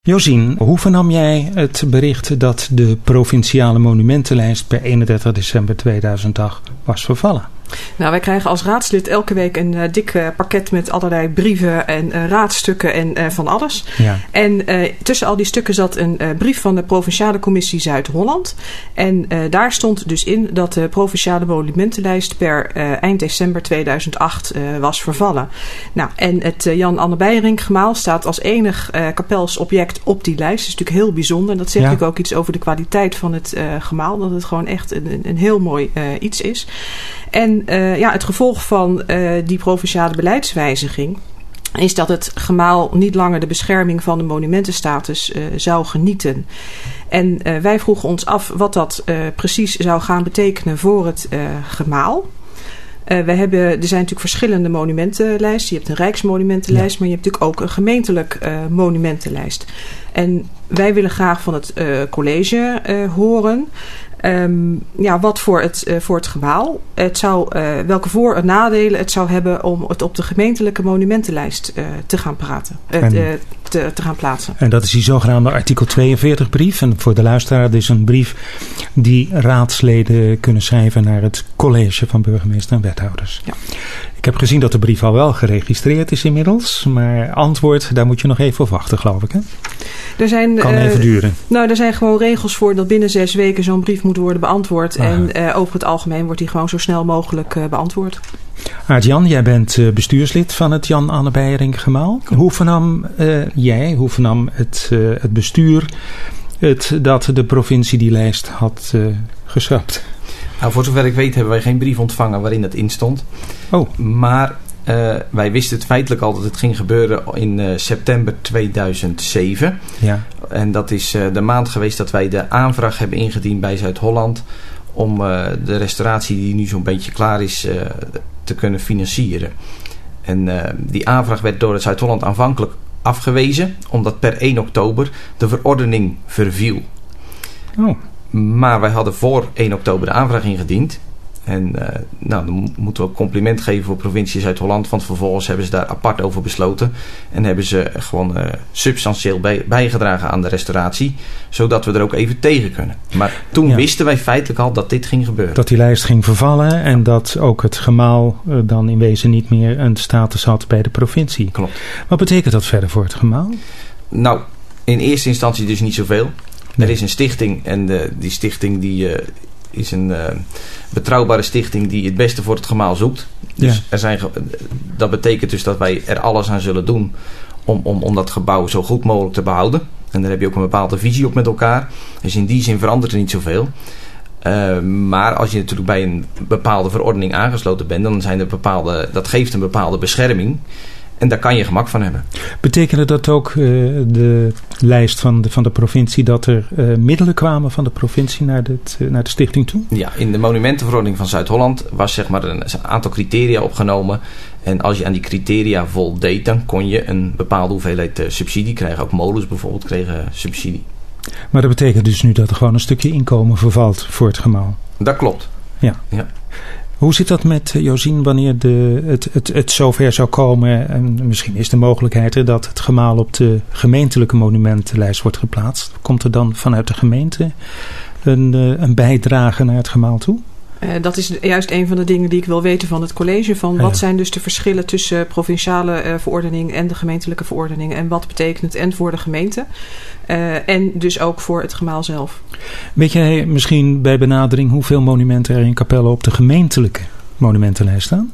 Josien, hoe vernam jij het bericht dat de provinciale monumentenlijst per 31 december 2008 was vervallen? Nou, wij krijgen als raadslid elke week een dik pakket met allerlei brieven en raadstukken en van alles. Ja. En tussen al die stukken zat een brief van de Provinciale Commissie Zuid-Holland. En daar stond dus in dat de provinciale monumentenlijst per eind december 2008 was vervallen. Nou, en het Jan Anne Beijerink gemaal staat als enig kapelsobject op die lijst. Dat is natuurlijk heel bijzonder. En dat zegt natuurlijk ook iets over de kwaliteit van het gemaal. Dat het gewoon echt een heel mooi iets is. En het gevolg van die provinciale beleidswijziging is dat het gemaal niet langer de bescherming van de monumentenstatus zou genieten. En wij vroegen ons af wat dat precies zou gaan betekenen voor het gemaal. Er zijn natuurlijk verschillende monumentenlijsten. Je hebt een rijksmonumentenlijst, maar je hebt natuurlijk ook een gemeentelijk monumentenlijst. En wij willen graag van het college horen wat voor het gemaal. Welke voor- en nadelen het zou hebben om het op de gemeentelijke monumentenlijst te gaan plaatsen. En dat is die zogenaamde artikel 42 brief. En voor de luisteraar, dat is een brief die raadsleden kunnen schrijven naar het college van burgemeester en wethouders. Ja. Ik heb gezien dat de brief al wel geregistreerd is inmiddels. Maar antwoord, daar moet je nog even op wachten, geloof ik. Hè? Kan even duren. Nou, er zijn gewoon regels voor dat binnen 6 weken zo'n brief moet worden beantwoord. En over het algemeen wordt die gewoon zo snel mogelijk beantwoord. Aart-Jan, jij bent bestuurslid van het Jan Anne Beijerink gemaal. Hoe vernam het bestuur dat de provincie die lijst had geschrapt? Nou, voor zover ik weet hebben wij geen brief ontvangen waarin dat in stond. Oh. Maar wij wisten het feitelijk al dat het ging gebeuren in september 2007. Ja. En dat is de maand geweest dat wij de aanvraag hebben ingediend bij Zuid-Holland om de restauratie die nu zo'n beetje klaar is te kunnen financieren. En die aanvraag werd door het Zuid-Holland aanvankelijk afgewezen, omdat per 1 oktober de verordening verviel. Oh. Maar wij hadden voor 1 oktober de aanvraag ingediend. En dan moeten we ook compliment geven voor provincie Zuid-Holland. Want vervolgens hebben ze daar apart over besloten. En hebben ze gewoon substantieel bijgedragen aan de restauratie. Zodat we er ook even tegen kunnen. Maar toen wisten wij feitelijk al dat dit ging gebeuren. Dat die lijst ging vervallen. En dat ook het gemaal dan in wezen niet meer een status had bij de provincie. Klopt. Wat betekent dat verder voor het gemaal? Nou, in eerste instantie dus niet zoveel. Nee. Er is een stichting. En die stichting is een betrouwbare stichting die het beste voor het gemaal zoekt. Dus dat betekent dus dat wij er alles aan zullen doen om dat gebouw zo goed mogelijk te behouden. En daar heb je ook een bepaalde visie op met elkaar. Dus in die zin verandert er niet zoveel. Maar als je natuurlijk bij een bepaalde verordening aangesloten bent, dan zijn dat geeft een bepaalde bescherming. En daar kan je gemak van hebben. Betekende dat ook de lijst van de provincie dat er middelen kwamen van de provincie naar de stichting toe? Ja, in de monumentenverordening van Zuid-Holland was zeg maar een aantal criteria opgenomen. En als je aan die criteria voldeed, dan kon je een bepaalde hoeveelheid subsidie krijgen. Ook molens bijvoorbeeld kregen subsidie. Maar dat betekent dus nu dat er gewoon een stukje inkomen vervalt voor het gemaal? Dat klopt. Ja. Hoe zit dat met Josien wanneer het zover zou komen? En misschien is de mogelijkheid er dat het gemaal op de gemeentelijke monumentenlijst wordt geplaatst. Komt er dan vanuit de gemeente een bijdrage naar het gemaal toe? Dat is juist een van de dingen die ik wil weten van het college. Wat zijn dus de verschillen tussen provinciale verordening en de gemeentelijke verordening? En wat betekent het en voor de gemeente? En dus ook voor het gemaal zelf. Weet jij misschien bij benadering hoeveel monumenten er in Capelle op de gemeentelijke monumentenlijst staan?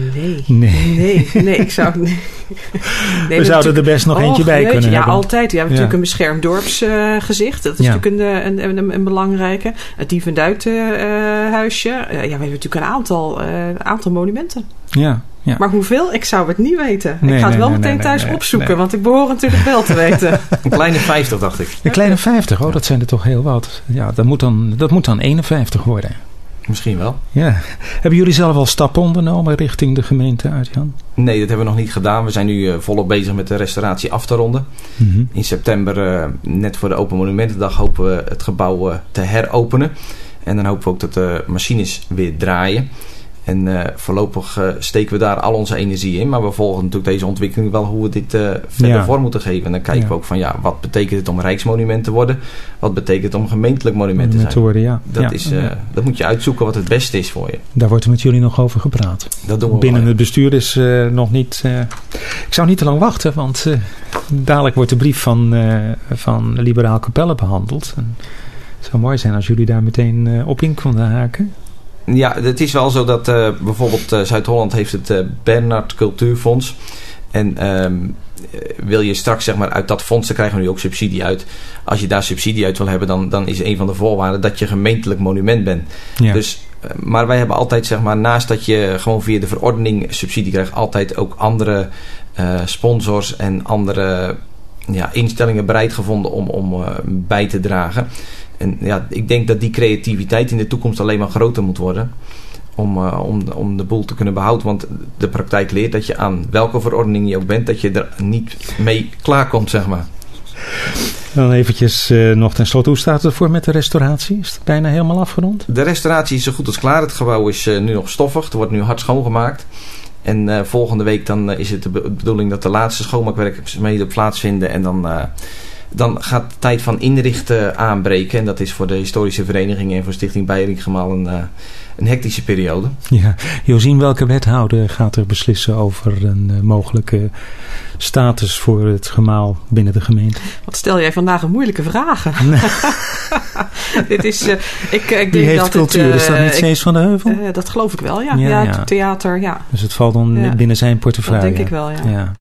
Nee, ik zou... Nee, we zouden er best nog eentje bij kunnen hebben. Ja, altijd. We hebben natuurlijk een beschermd dorpsgezicht. Dat is natuurlijk een belangrijke. Het Dievenduit-huisje. We hebben natuurlijk een aantal monumenten. Ja. Maar hoeveel? Ik zou het niet weten. Ik ga het wel meteen thuis opzoeken. Want ik behoor natuurlijk wel te weten. Een kleine 50, dacht ik. Een kleine 50? Oh, dat zijn er toch heel wat. Ja, dat moet dan 51 worden. Misschien wel. Ja. Hebben jullie zelf al stappen ondernomen richting de gemeente, Aart-Jan? Nee, dat hebben we nog niet gedaan. We zijn nu volop bezig met de restauratie af te ronden. Mm-hmm. In september, net voor de Open Monumentendag, hopen we het gebouw te heropenen. En dan hopen we ook dat de machines weer draaien. En voorlopig steken we daar al onze energie in. Maar we volgen natuurlijk deze ontwikkeling wel hoe we dit verder vorm moeten geven. En dan kijken we ook van wat betekent het om rijksmonument te worden? Wat betekent het om gemeentelijk monument te zijn? Te worden, Dat moet je uitzoeken wat het beste is voor je. Daar wordt er met jullie nog over gepraat. Dat doen we binnen wel, het bestuur is nog niet... ik zou niet te lang wachten, want dadelijk wordt de brief van Liberaal Capelle behandeld. En het zou mooi zijn als jullie daar meteen op in konden haken. Ja, het is wel zo dat bijvoorbeeld Zuid-Holland heeft het Bernhard Cultuurfonds. En wil je straks zeg maar uit dat fonds, dan krijgen we nu ook subsidie uit. Als je daar subsidie uit wil hebben, dan is een van de voorwaarden dat je gemeentelijk monument bent. Ja. Dus, maar wij hebben altijd zeg maar, naast dat je gewoon via de verordening subsidie krijgt, altijd ook andere sponsors en andere instellingen bereid gevonden om bij te dragen. En ik denk dat die creativiteit in de toekomst alleen maar groter moet worden. Om de boel te kunnen behouden. Want de praktijk leert dat je aan welke verordening je ook bent, dat je er niet mee klaarkomt, zeg maar. Dan eventjes nog ten slotte. Hoe staat het ervoor met de restauratie? Is het bijna helemaal afgerond? De restauratie is zo goed als klaar. Het gebouw is nu nog stoffig. Er wordt nu hard schoongemaakt. En volgende week dan is het de bedoeling dat de laatste schoonmaakwerkzaamheden plaatsvinden. En dan gaat de tijd van inrichten aanbreken. En dat is voor de historische vereniging en voor Stichting Beieringgemaal een hectische periode. Ja, Josien, welke wethouder gaat er beslissen over een mogelijke status voor het gemaal binnen de gemeente? Wat stel jij vandaag een moeilijke vragen? Dit is, ik denk wie heeft dat cultuur? Is dat niet Cees van de Heuvel? Dat geloof ik wel, ja. Theater, ja. Dus het valt dan binnen zijn portefeuille. Dat denk ik wel, ja.